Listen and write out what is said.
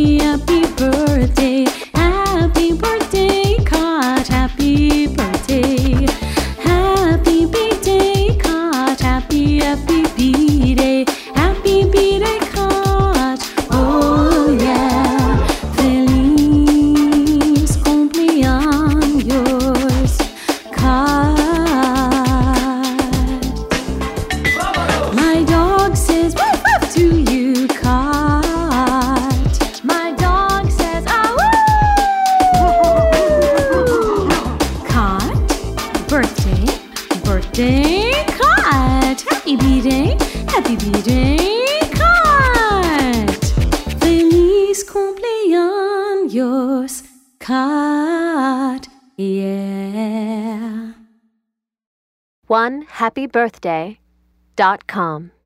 happy, happy birthday. Happy birthday, Kat. Happy birthday. Happy B-Day, Kat. Happy, happy B-Day. Happy B-Day, Kat. Oh yeah. Feliz cumpleaños, Kat. My dog says woof woof to you, Kat. My dog says ah woo. Kat, birthday, birthday, Kat. Happy B-Day, happy B-Day, Kat. Feliz cumpleaños, Kat. Yeah. OneHappyBirthday.com